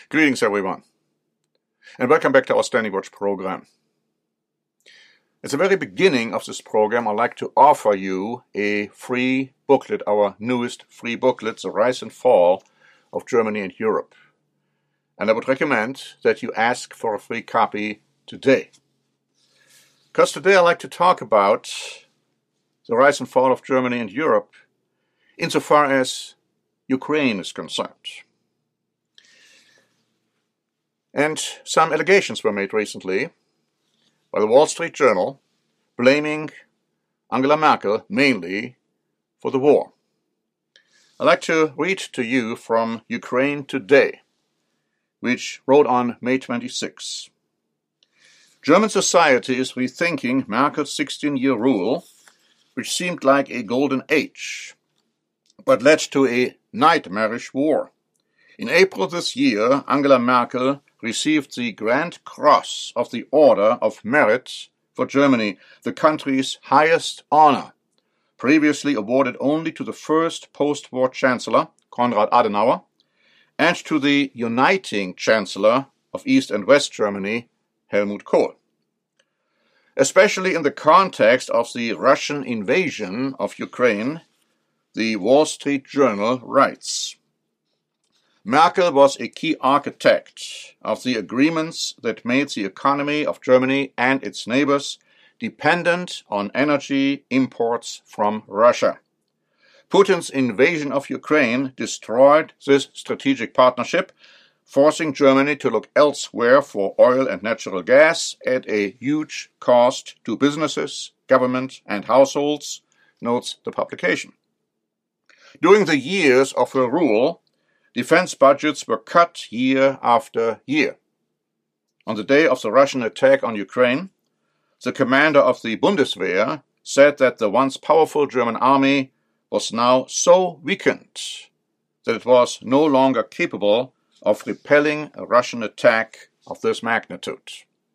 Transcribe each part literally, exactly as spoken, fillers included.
Greetings everyone, and welcome back to our Standing Watch program. At the very beginning of this program, I'd like to offer you a free booklet, our newest free booklet, The Rise and Fall of Germany and Europe. And I would recommend that you ask for a free copy today. Because today I'd like to talk about the rise and fall of Germany and Europe insofar as Ukraine is concerned. And some allegations were made recently by the Wall Street Journal blaming Angela Merkel mainly for the war. I'd like to read to you from Ukraine Today, which wrote on May twenty-sixth. German society is rethinking Merkel's sixteen-year rule, which seemed like a golden age, but led to a nightmarish war. In April this year, Angela Merkel received the Grand Cross of the Order of Merit for Germany, the country's highest honor, previously awarded only to the first post-war Chancellor, Konrad Adenauer, and to the uniting Chancellor of East and West Germany, Helmut Kohl. Especially in the context of the Russian invasion of Ukraine, the Wall Street Journal writes, Merkel was a key architect of the agreements that made the economy of Germany and its neighbors dependent on energy imports from Russia. Putin's invasion of Ukraine destroyed this strategic partnership, forcing Germany to look elsewhere for oil and natural gas at a huge cost to businesses, government, and households, notes the publication. During the years of her rule, defense budgets were cut year after year. On the day of the Russian attack on Ukraine, the commander of the Bundeswehr said that the once powerful German army was now so weakened that it was no longer capable of repelling a Russian attack of this magnitude.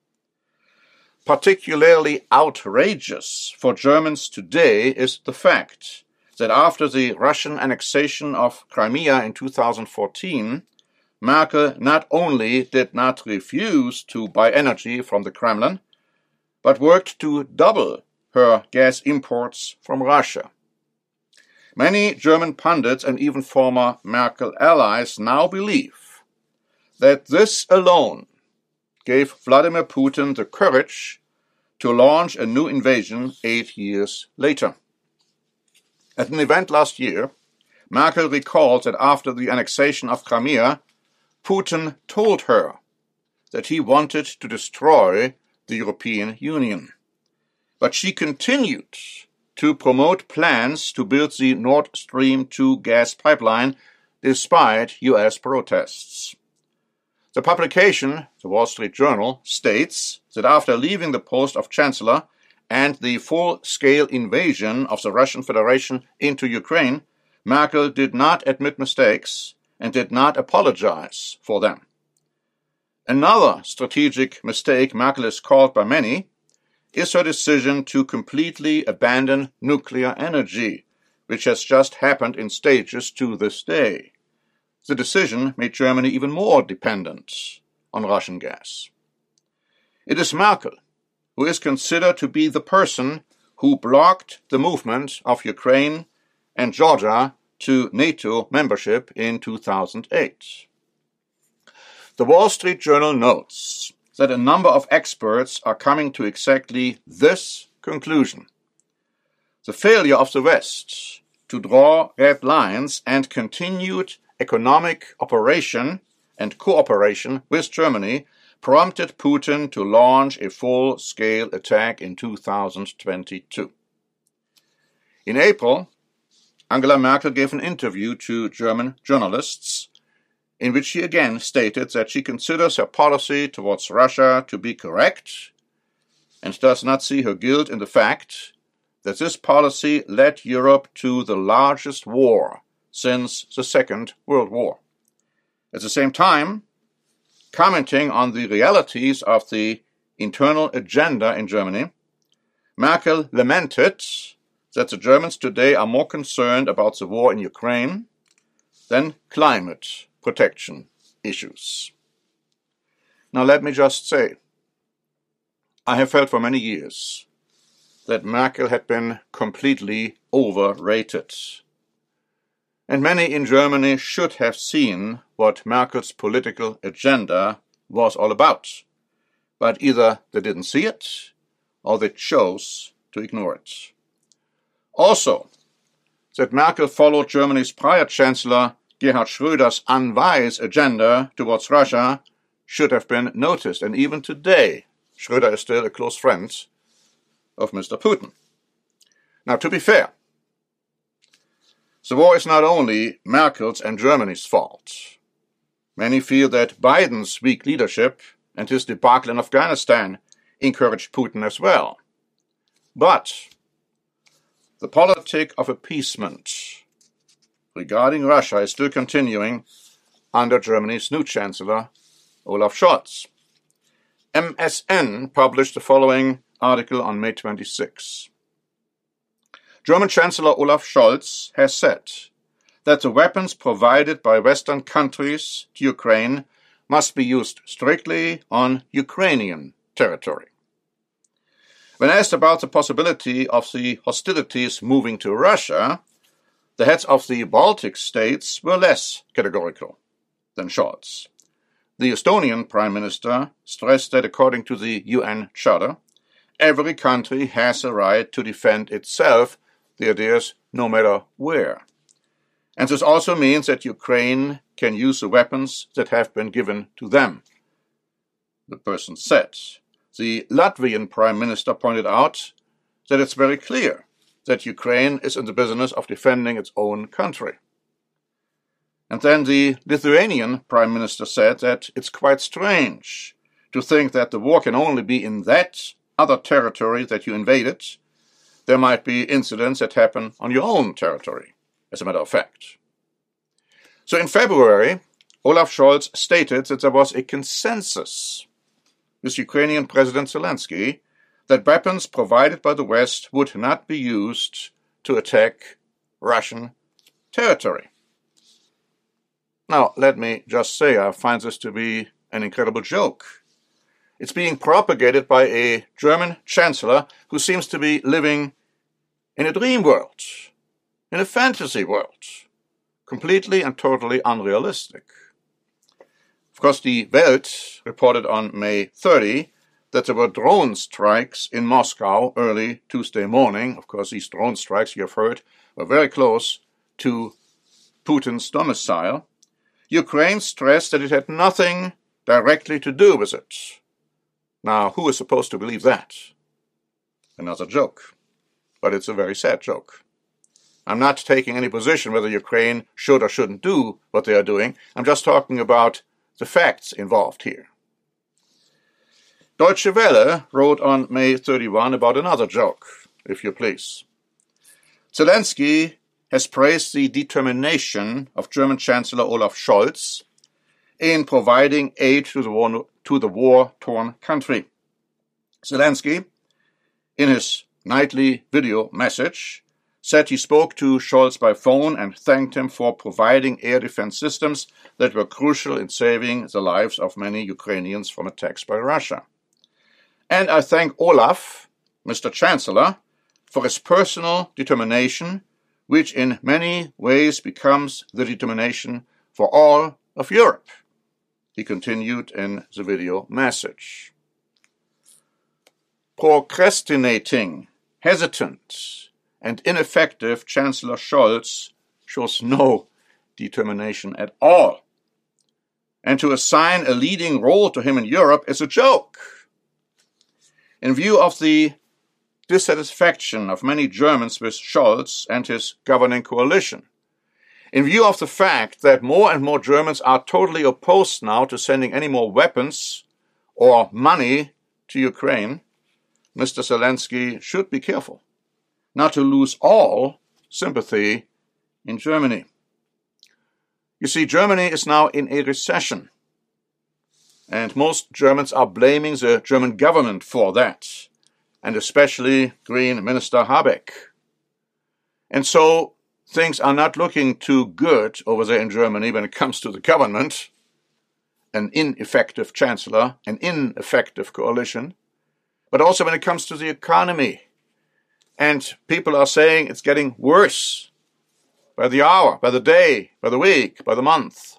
Particularly outrageous for Germans today is the fact that after the Russian annexation of Crimea in two thousand fourteen, Merkel not only did not refuse to buy energy from the Kremlin, but worked to double her gas imports from Russia. Many German pundits and even former Merkel allies now believe that this alone gave Vladimir Putin the courage to launch a new invasion eight years later. At an event last year, Merkel recalled that after the annexation of Crimea, Putin told her that he wanted to destroy the European Union. But she continued to promote plans to build the Nord Stream two gas pipeline despite U S protests. The publication, the Wall Street Journal, states that after leaving the post of Chancellor and the full-scale invasion of the Russian Federation into Ukraine, Merkel did not admit mistakes and did not apologize for them. Another strategic mistake Merkel is called by many is her decision to completely abandon nuclear energy, which has just happened in stages to this day. The decision made Germany even more dependent on Russian gas. It is Merkel who is considered to be the person who blocked the movement of Ukraine and Georgia to NATO membership in two thousand eight. The Wall Street Journal notes that a number of experts are coming to exactly this conclusion. The failure of the West to draw red lines and continued economic operation and cooperation with Germany prompted Putin to launch a full-scale attack in two thousand twenty-two. In April, Angela Merkel gave an interview to German journalists in which she again stated that she considers her policy towards Russia to be correct and does not see her guilt in the fact that this policy led Europe to the largest war since the Second World War. At the same time, commenting on the realities of the internal agenda in Germany, Merkel lamented that the Germans today are more concerned about the war in Ukraine than climate protection issues. Now let me just say, I have felt for many years that Merkel had been completely overrated. And many in Germany should have seen what Merkel's political agenda was all about. But either they didn't see it, or they chose to ignore it. Also, that Merkel followed Germany's prior Chancellor Gerhard Schröder's unwise agenda towards Russia should have been noticed. And even today, Schröder is still a close friend of Mister Putin. Now, to be fair, the war is not only Merkel's and Germany's fault. Many feel that Biden's weak leadership and his debacle in Afghanistan encouraged Putin as well. But the politic of appeasement regarding Russia is still continuing under Germany's new Chancellor, Olaf Scholz. M S N published the following article on May twenty-sixth. German Chancellor Olaf Scholz has said that the weapons provided by Western countries to Ukraine must be used strictly on Ukrainian territory. When asked about the possibility of the hostilities moving to Russia, the heads of the Baltic states were less categorical than Scholz. The Estonian Prime Minister stressed that according to the U N Charter, every country has a right to defend itself, the idea is no matter where. And this also means that Ukraine can use the weapons that have been given to them, the person said. The Latvian Prime Minister pointed out that it's very clear that Ukraine is in the business of defending its own country. And then the Lithuanian Prime Minister said that it's quite strange to think that the war can only be in that other territory that you invaded. There might be incidents that happen on your own territory, as a matter of fact. So in February, Olaf Scholz stated that there was a consensus with Ukrainian President Zelensky that weapons provided by the West would not be used to attack Russian territory. Now, let me just say, I find this to be an incredible joke. It's being propagated by a German chancellor who seems to be living in a dream world, in a fantasy world, completely and totally unrealistic. Of course, the Welt reported on May thirtieth that there were drone strikes in Moscow early Tuesday morning. Of course, these drone strikes, you have heard, were very close to Putin's domicile. Ukraine stressed that it had nothing directly to do with it. Now, who is supposed to believe that? Another joke. But it's a very sad joke. I'm not taking any position whether Ukraine should or shouldn't do what they are doing. I'm just talking about the facts involved here. Deutsche Welle wrote on May thirty-first about another joke, if you please. Zelensky has praised the determination of German Chancellor Olaf Scholz in providing aid to the war, to the war-torn country. Zelensky, in his nightly video message, said he spoke to Scholz by phone and thanked him for providing air defense systems that were crucial in saving the lives of many Ukrainians from attacks by Russia. And I thank Olaf, Mister Chancellor, for his personal determination, which in many ways becomes the determination for all of Europe, he continued in the video message. Procrastinating, hesitant, and ineffective Chancellor Scholz shows no determination at all. And to assign a leading role to him in Europe is a joke. In view of the dissatisfaction of many Germans with Scholz and his governing coalition, in view of the fact that more and more Germans are totally opposed now to sending any more weapons or money to Ukraine, Mister Zelensky should be careful not to lose all sympathy in Germany. You see, Germany is now in a recession, and most Germans are blaming the German government for that, and especially Green Minister Habeck. And so things are not looking too good over there in Germany when it comes to the government. an ineffective chancellor, an ineffective coalition, but also when it comes to the economy. And people are saying it's getting worse by the hour, by the day, by the week, by the month.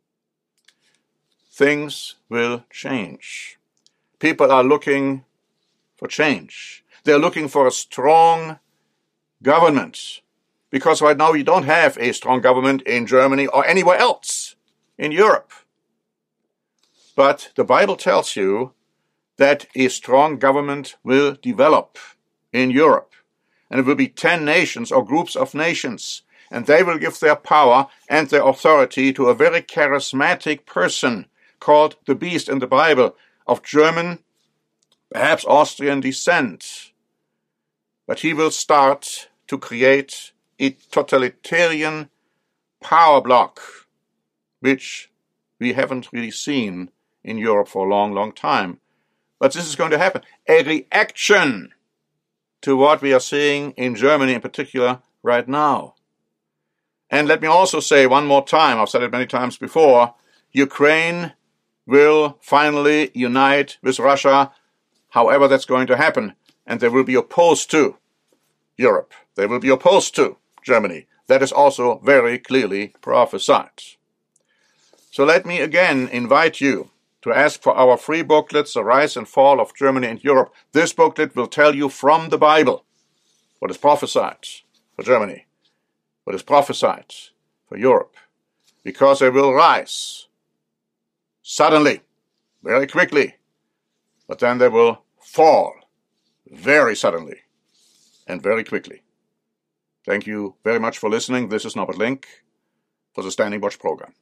Things will change. People are looking for change. They're looking for a strong government. Because right now we don't have a strong government in Germany or anywhere else in Europe. But the Bible tells you that a strong government will develop in Europe. And it will be ten nations or groups of nations. And they will give their power and their authority to a very charismatic person called the Beast in the Bible, of German, perhaps Austrian descent. But he will start to create a totalitarian power block, which we haven't really seen in Europe for a long, long time. But this is going to happen. A reaction to what we are seeing in Germany in particular right now. And let me also say one more time, I've said it many times before, Ukraine will finally unite with Russia, however that's going to happen. And they will be opposed to Europe. They will be opposed to Germany. That is also very clearly prophesied. So let me again invite you to ask for our free booklets, The Rise and Fall of Germany and Europe. This booklet will tell you from the Bible what is prophesied for Germany, what is prophesied for Europe, because they will rise suddenly, very quickly, but then they will fall very suddenly and very quickly. Thank you very much for listening. This is Norbert Link for the Standing Watch program.